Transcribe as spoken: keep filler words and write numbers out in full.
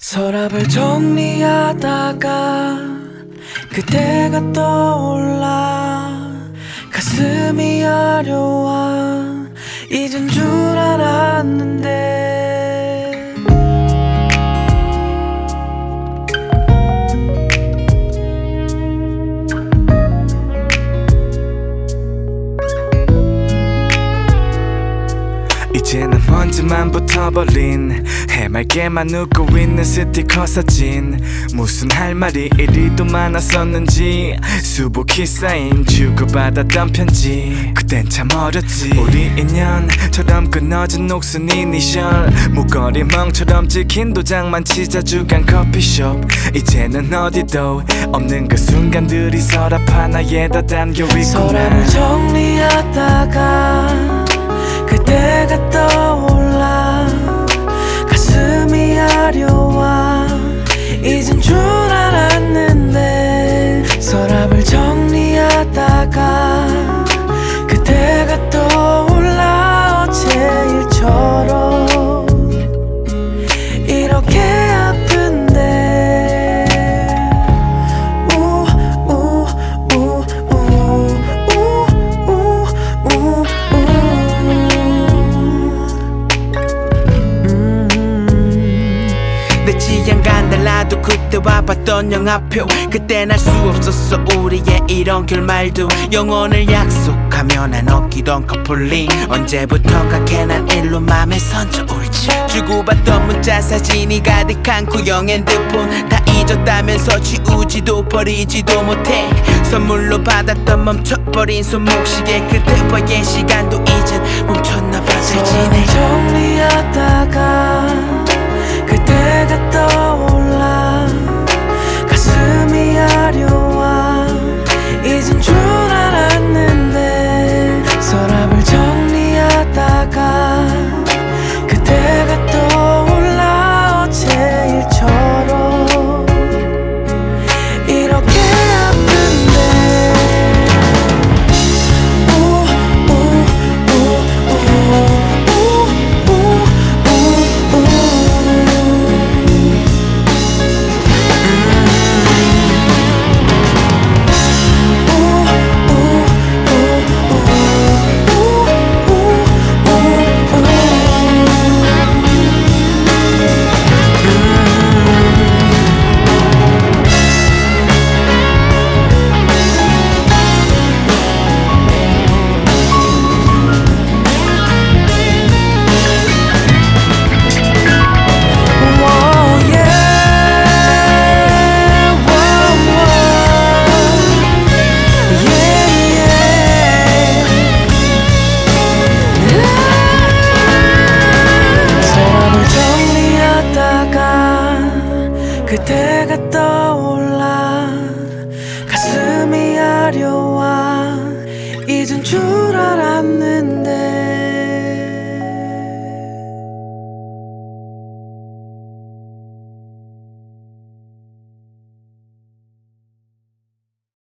서랍을 정리하다가 그때가 떠올라 가슴이 아려와 잊은 줄 알았는데 이제는 먼지만 붙어버린 해맑게만 웃고 있는 스티커 사진. 무슨 할 말이 이리도 많았었는지 수북히 쌓인 주고받았던 편지. 그땐 참 어렸지. 우리 인연처럼 끊어진 녹슨 이니셜 목걸이멍처럼 찍힌 도장만 찢어주간 커피숍. 이제는 어디도 없는 그 순간들이 서랍 하나에다 담겨있구나. 서랍을 정리하다가 그때가 떠올라 가슴이 아려와 잊은 줄 알았는데 서랍을 정리하다가 그때가 떠올라 어제 일처럼 이렇게 아픈데 우우우우우우우우 내 취향과 달라도 그때와 봤던 영화표. 그땐 알 수 없었어 우리의 이런 결말도. 영원을 약속하며 난 얻기던 커플링. 언제부턴가 괜한 일로 맘에 선져올지. 주고받던 문자 사진이 가득한 구형 핸드폰. 다 잊었다면서 지우지도 버리지도 못해. 선물로 받았던 멈춰버린 손목시계. 그때와의 시간도 이젠 멈췄나봐. 잘 지내. 정리하다가 그때가 떠올라 가슴이 아려와 잊은 줄 알았는데 서랍을 정리하다가 그때가 떠올라 어제 일처럼 이렇게 아픈데 그때가 떠올라 가슴이 아려와 잊은 줄 알았는데